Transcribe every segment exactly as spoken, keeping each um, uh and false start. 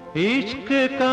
इश्क का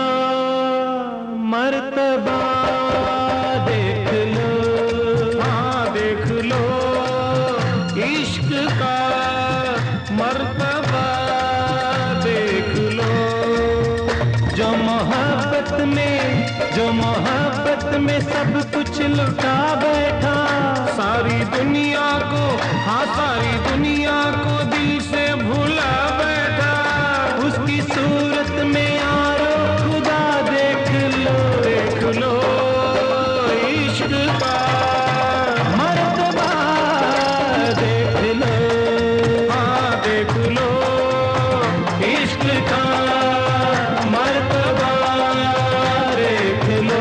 मर्तबा देख लो, हाँ देख लो, इश्क का मर्तबा देख लो। जो मोहब्बत में जो मोहब्बत में सब कुछ लुटा बैठा, सारी दुनिया को, हाँ सारी दुनिया को दिल से भुला बैठा, उसकी सूरत में यारो खुदा देख लो, देख लो इश्क का मर्तबा देख लो, हाँ देख लो इश्क का मर्तबा देख लो।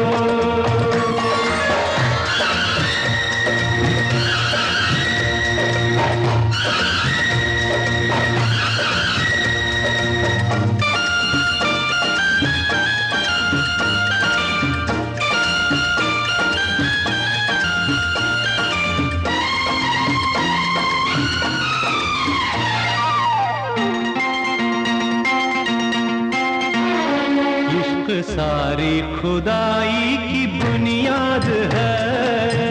सारी खुदाई की बुनियाद है,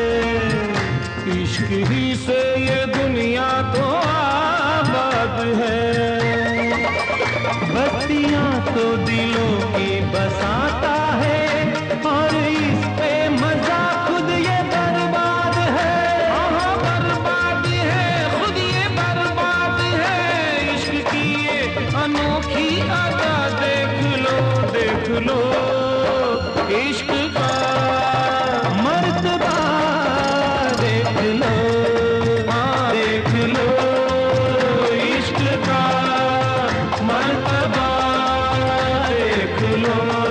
इश्क ही से ये दुनिया तो आबाद है। बत्तियां तो दिलों की बसाता है, और इस पे मजा खुद ये बर्बाद है। हाँ बर्बाद है, खुद ये बर्बाद है। इश्क की ये अनोखी अदा देख लो, देख लो इश्क का मर्तबा देख लो, हाँ देख लो इश्क का मर्तबा देख लो।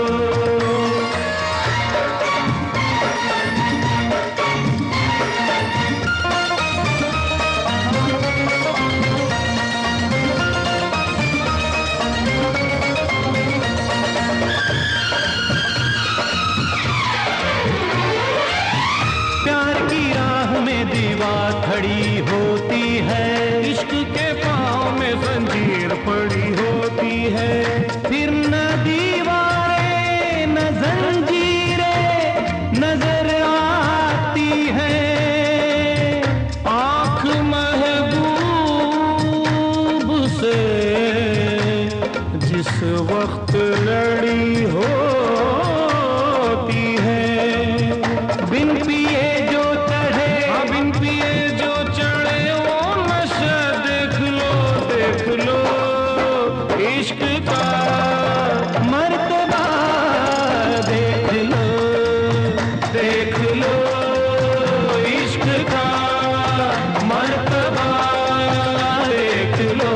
दीवार खड़ी होती है, इश्क के पाँव में जंजीर पड़ी होती है। फिर न दीवारें न जंजीरें नजर आती है। आँख महबूब से जिस वक्त लड़ी होती है, बिन पिए जो बिन पिए जो चढ़े वो नशा देख लो, देख लो इश्क का मर्तबा देख लो, देख लो इश्क का मर्तबा देख लो।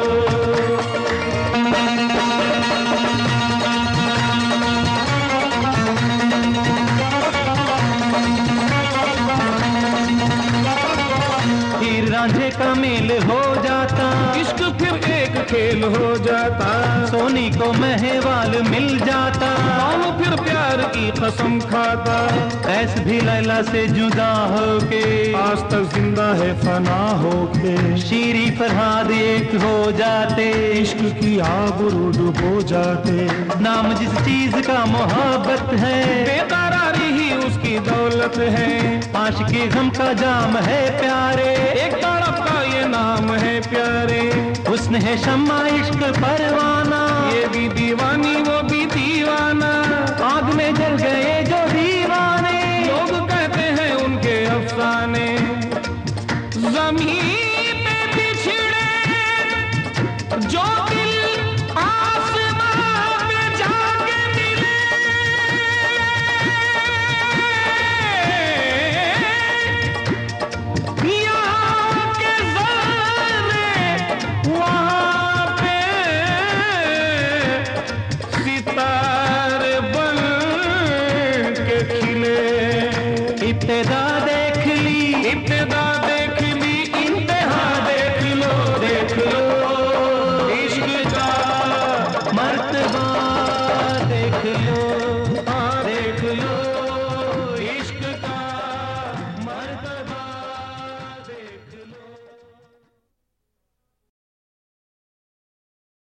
रांझे का मेल हो जाता, इश्क फिर एक खेल हो जाता। सोनी को महवाल मिल जाता, कौन फिर प्यार की कसम खाता। कैस भी लैला से जुदा होके आज तक जिंदा है फना होके। शीरी फरहाद एक हो जाते, इश्क की आग रूड हो जाते। नाम जिस चीज का मोहब्बत है, बेकरारी ही उसकी दौलत है। आशिकी गम का जाम है प्यारे, एक तड़प का ये नाम है प्यारे। हुस्न है शम्मा इश्क परवाना, ये भी दीवानी वो भी दीवाना। आग में जल गए जो दीवाने, लोग कहते हैं उनके अफसाने। जमीन पे बिछड़े जो दिल आसमां पे जाके मिले, यहाँ के ज़र्रे वहाँ पे सितारे बन के खिले। इब्तिदा देख ली, इब्तिदा